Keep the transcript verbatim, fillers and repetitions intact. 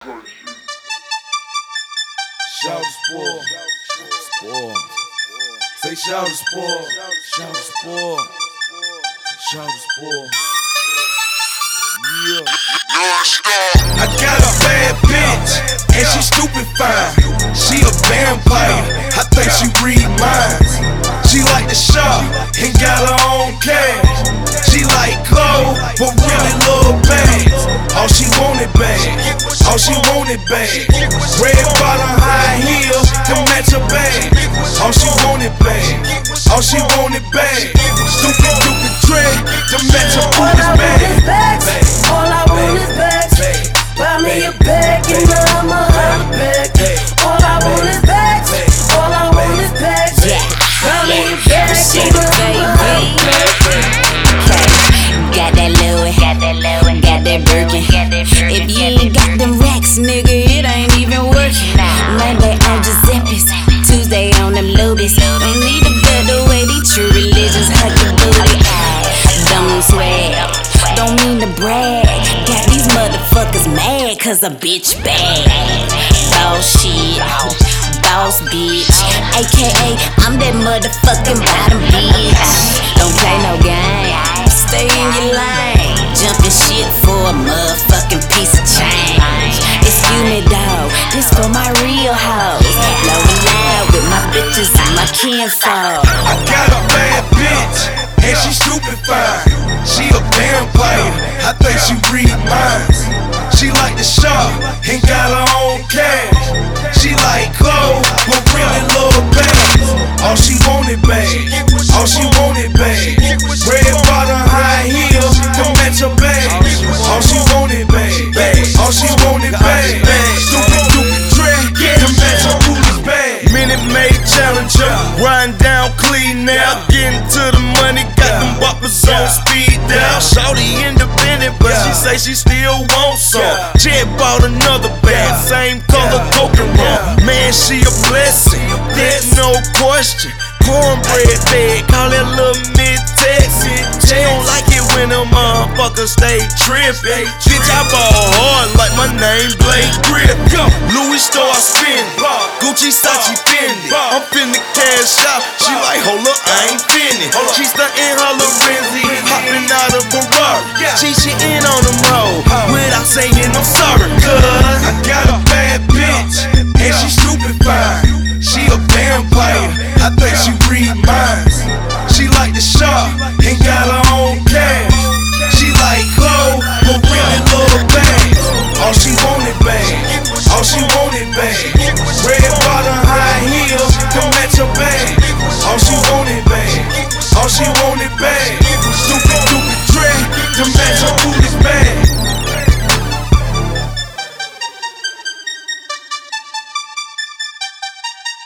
Shout spoil, spoil. Say shout spoil, shout spoil, shout spoil. Yeah. I got a bad bitch, and she stupid fine. She a vampire, I think she read minds. She like to shop and got her own cash. She like clothes, but really love bags. All she wanted bag, all she wanted bag. Red bottom, high heels to match her bag. All she wanted bag, all she wanted bag. Stupid, stupid dread to match her booty's bag. All I want is bags. Buy me a bag and I'ma have a bag. All I want is bags. All I want is bags. Buy me a bag and I'ma have a bag. Got that Louis, got that Louis, got that Birkin. If you ain't got them racks, nigga, it ain't even working. Monday on Giuseppe's, Tuesday on them Lubies. Don't need a better way, these true religions hug your booty. Don't swag, don't mean to brag. Got these motherfuckers mad cause a bitch bad. Boss shit, boss bitch, A K A I'm that motherfucking bottom bitch. Don't play no game, stay in your lane. Jumping shit for a motherfucking piece of change. Excuse me dawg, this for my real hoes. Low and loud with my bitches and my kinfolk. I got a bad bitch, and she stupid fine. She a vampire, I think she read minds. She like to shop and got her own cash. She like clothes, but really love bags. All she wanted bag, all she wanted bag. Red bottom, high heels to match her bag. All she wanted bag, all she wanted bag. Stupid, stupid dread to match her booty's bag. Minute Maid Challenger, riding down clean now, getting to the money, got them boppers on speed dial. Shawty independent, but she say she still wants some. Jet bought another bag, same color coke and rum. Man, she a blessing, there's no question. Cornbread bag, call that little mid-tex. She don't like it when them motherfuckers stay trippin'. Bitch, I ball hard like my name Blake Grip. Louis store I spin, Gucci, Sachi, Fendi. I'm finna cash out, she like, hold up, I ain't finished. She